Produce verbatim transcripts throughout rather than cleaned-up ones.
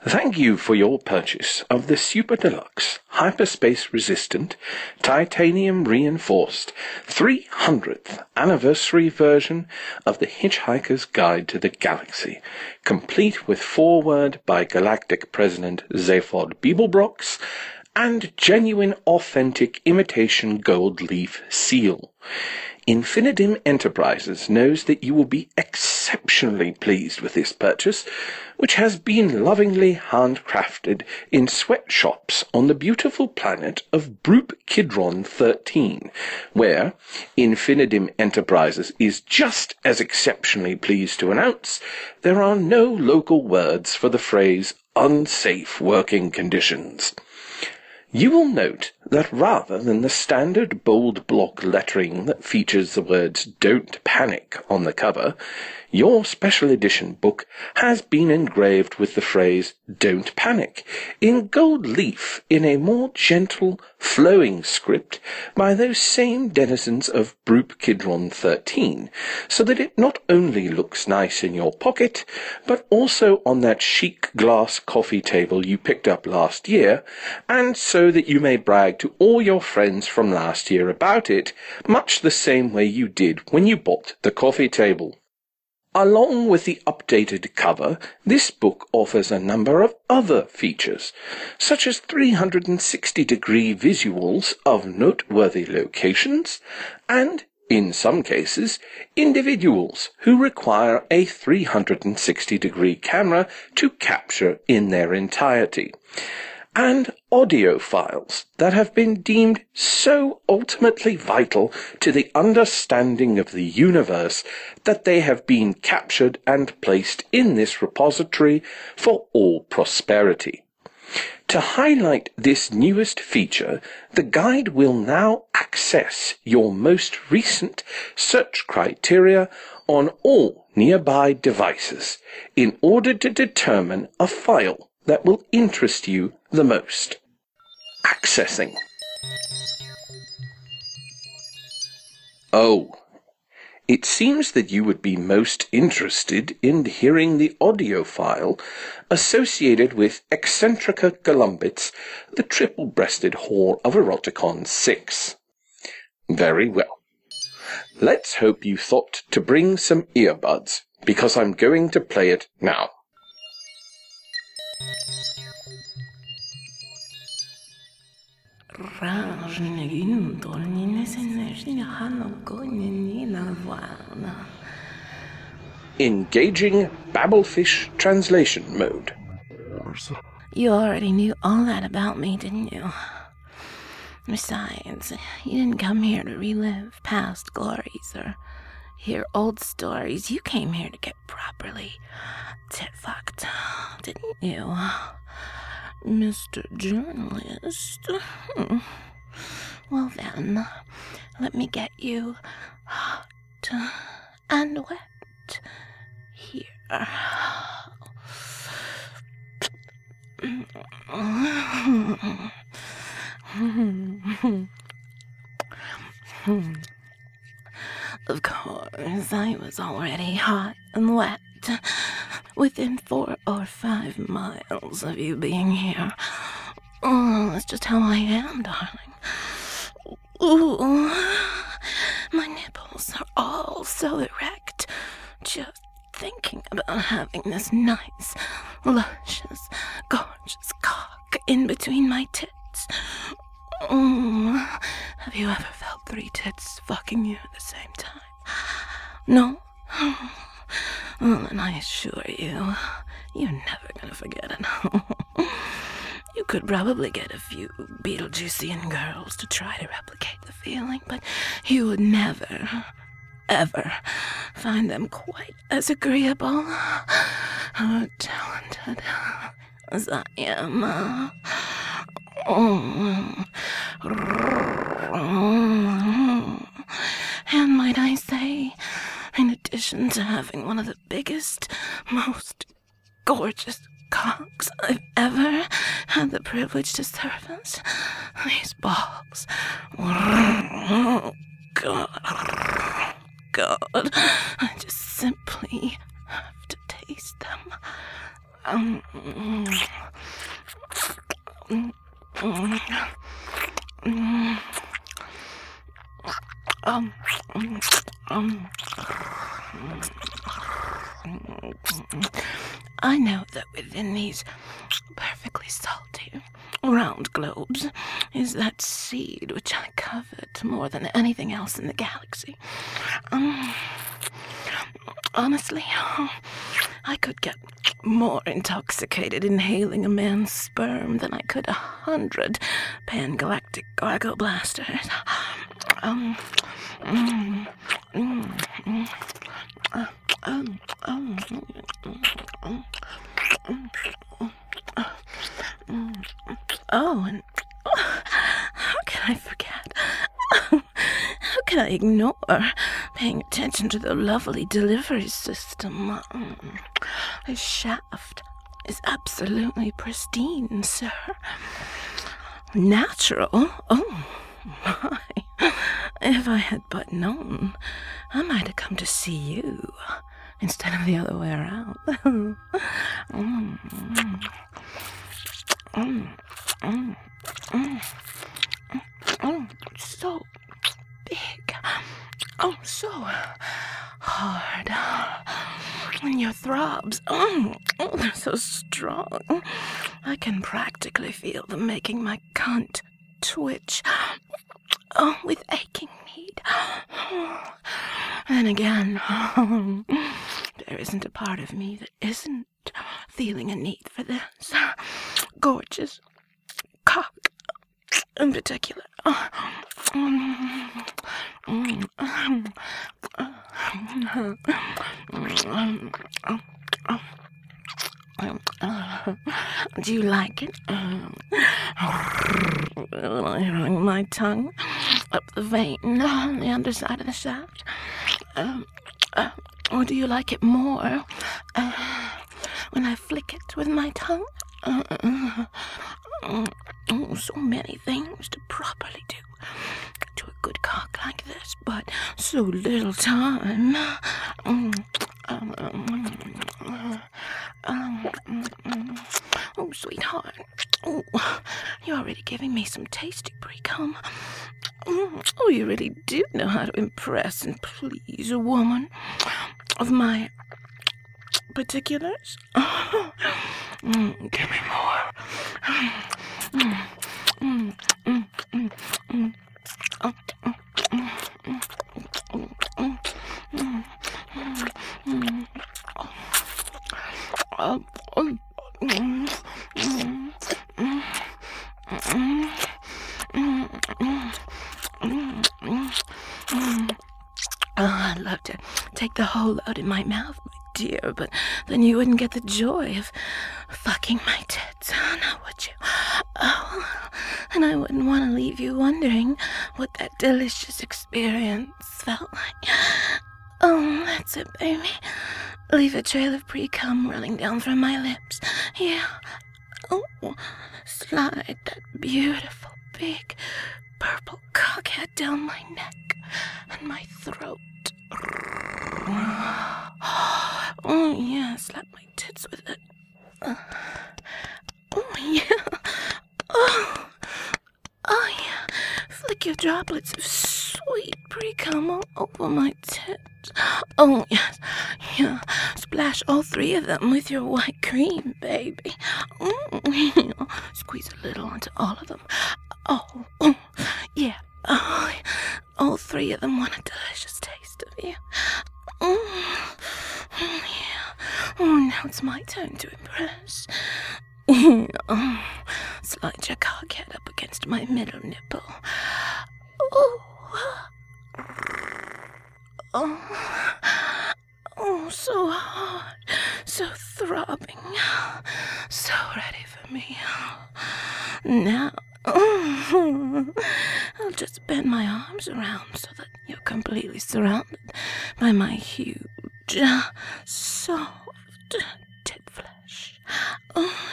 Thank you for your purchase of the Super Deluxe Hyperspace Resistant Titanium Reinforced three hundredth Anniversary version of The Hitchhiker's Guide to the Galaxy, complete with foreword by Galactic President Zaphod Beeblebrox and genuine authentic imitation gold leaf seal. Infinitum Enterprises knows that you will be exceptionally pleased with this purchase, which has been lovingly handcrafted in sweatshops on the beautiful planet of Broop Kidron thirteen, where Infinitum Enterprises is just as exceptionally pleased to announce there are no local words for the phrase unsafe working conditions. You will note that rather than the standard bold block lettering that features the words "Don't Panic" on the cover, your special edition book has been engraved with the phrase "Don't Panic" in gold leaf in a more gentle, flowing script by those same denizens of Broop Kidron thirteen, so that it not only looks nice in your pocket, but also on that chic glass coffee table you picked up last year, and so that you may brag to all your friends from last year about it, much the same way you did when you bought the coffee table. Along with the updated cover, this book offers a number of other features, such as three hundred sixty degree visuals of noteworthy locations, and, in some cases, individuals who require a three hundred sixty degree camera to capture in their entirety, and audio files that have been deemed so ultimately vital to the understanding of the universe that they have been captured and placed in this repository for all prosperity. To highlight this newest feature, the guide will now access your most recent search criteria on all nearby devices in order to determine a file that will interest you the most. Accessing. Oh, it seems that you would be most interested in hearing the audio file associated with Eccentrica Columbit's The Triple-Breasted Whore of Eroticon six. Very well. Let's hope you thought to bring some earbuds, because I'm going to play it now. Engaging Babblefish translation mode. You already knew all that about me, didn't you? Besides, you didn't come here to relive past glories or hear old stories. You came here to get properly tit-fucked, didn't you, Mister Journalist? Hmm. Well then, let me get you hot and wet here. Of course, I was already hot and wet within four or five miles of you being here. Oh, that's just how I am, darling. Ooh, my nipples are all so erect, just thinking about having this nice, luscious, gorgeous cock in between my tits. Oh, have you ever felt three tits fucking you at the same time? No? Well, then I assure you, you're never gonna forget it. You could probably get a few Beetlejuicean girls to try to replicate the feeling, but you would never, ever find them quite as agreeable or talented as I am. Oh. And might I say, in addition to having one of the biggest, most gorgeous cocks I've ever had the privilege to service, these balls, oh, God, God, I just simply have to taste them. Um, I know that within these perfectly salty, round globes is that seed which I covet more than anything else in the galaxy. Um, honestly, I could get more intoxicated inhaling a man's sperm than I could a hundred pan-galactic gargle blasters. Um, mm, mm, mm, uh, um, um, um, um, um, oh, and oh, how can I forget? How can I ignore paying attention to the lovely delivery system? The shaft is absolutely pristine, sir. Natural? Oh, my. If I had but known, I might have come to see you instead of the other way around. mm. Mm. Mm. Mm. Mm. Mm. So big. Oh, so hard. And your throbs, oh, oh, they're so strong. I can practically feel them making my cunt twitch. Oh, with aching need. And again, there isn't a part of me that isn't feeling a need for this gorgeous cock in particular. Do you like it? Running my tongue up the vein on the underside of the shaft? Um, uh, or do you like it more uh, when I flick it with my tongue? Uh, uh, uh, oh, so many things to properly do to a good cock like this, but so little time. Um, um, um, um, um, oh, sweetheart. Oh, you're already giving me some tasty pre-cum. Oh, you really do know how to impress and please a woman of my particulars. Mm, give me more. Mm, mm, mm, mm, mm. Oh, mm, mm, mm, mm, mm, mm, mm. Oh, oh, mm, mm, mm, mm, mm, mm, mm, mm. Oh, I'd love to take the whole load in my mouth, my dear, but then you wouldn't get the joy of fucking my tits, now would you? Oh, and I wouldn't want to leave you wondering what that delicious experience felt like. Oh, that's it, baby. Leave a trail of pre-cum running down from my lips. Yeah. Oh, slide that beautiful, big, purple cockhead down my neck and my throat. Oh, yeah, slap my tits with it. Uh, oh, yeah. Oh, oh, yeah. Flick your droplets of sweet pre-cum all over my tits. Oh, yes, yeah. Splash all three of them with your white cream, baby. Mm, squeeze a little onto all of them. Oh, oh yeah. Oh, all three of them want a delicious taste of you. Mm, yeah. Oh, now it's my turn to impress. Oh, slide your cockhead up against my middle nipple. Oh. Oh, oh, so hard, so throbbing, so ready for me. Now, oh, I'll just bend my arms around so that you're completely surrounded by my huge, soft tit flesh. Oh,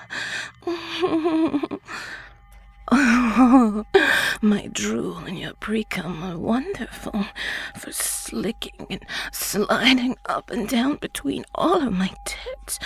yeah. Oh, my drool and your pre-cum are wonderful for slicking and sliding up and down between all of my tits.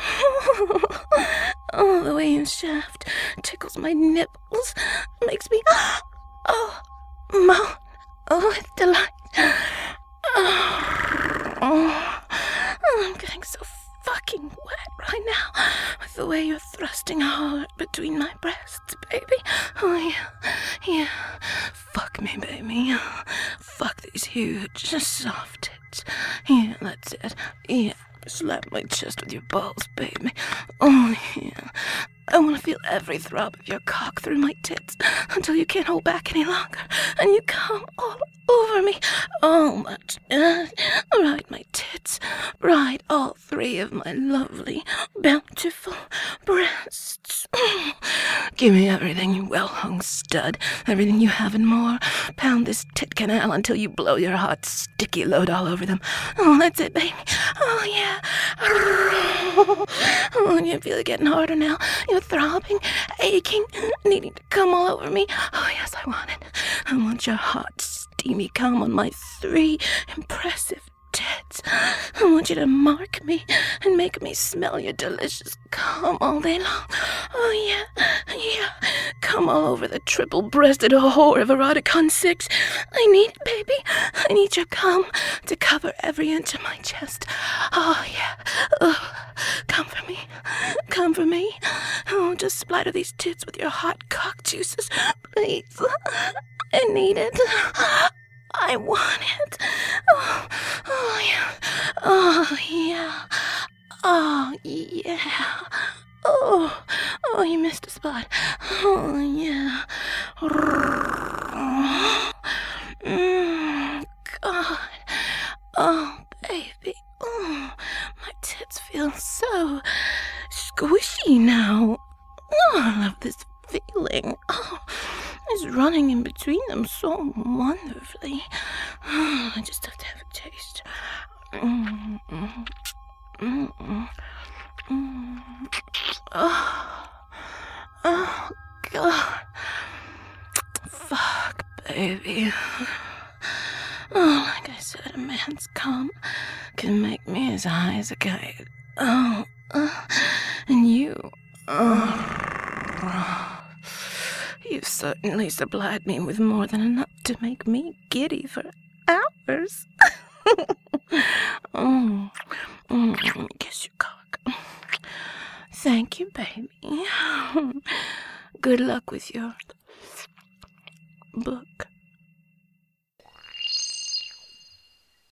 Oh, the way your shaft tickles my nipples makes me, oh, moan, oh, with delight. Oh, way you're thrusting hard between my breasts, baby. Oh, yeah. Yeah. Fuck me, baby. Fuck these huge, soft tits. Yeah, that's it. Yeah. Slap my chest with your balls, baby. Oh, yeah. I want to feel every throb of your cock through my tits until you can't hold back any longer and you come all over me. Oh, my chest. Ride my tits. Ride all three of my lovely, bountiful breasts. Give me everything, you well-hung stud. Everything you have and more. Pound this tit canal until you blow your hot, sticky load all over them. Oh, that's it, baby. Oh, yeah. Oh, you feel it getting harder now. You're throbbing, aching, needing to come all over me. Oh, yes, I want it. I want your hot, steamy cum on my three impressive tits. I want you to mark me and make me smell your delicious cum all day long. Oh, yeah, yeah. Come all over the triple-breasted whore of Eroticon six. I need it, baby. I need your cum to cover every inch of my chest. Oh, yeah. Oh, come for me. Come for me. Oh, just splatter these tits with your hot cock juices, please. I need it. I want it. Oh, oh, yeah. Oh, yeah. Oh, yeah. Oh, oh, you missed a spot. Oh, yeah. Mm, God. Oh, baby. Oh, my tits feel so squishy now. Oh, I love this feeling. Oh, it's running in between them so wonderfully. Oh, I just have to have a taste. Mm, mm, mm, mm, mm. Oh, oh, God. Fuck, baby. Oh, like I said, a man's cum can make me as high as a kite. Oh, uh, and you, oh, you've certainly supplied me with more than enough to make me giddy for hours. Oh, mm, kiss your cock. Thank you, baby. Good luck with your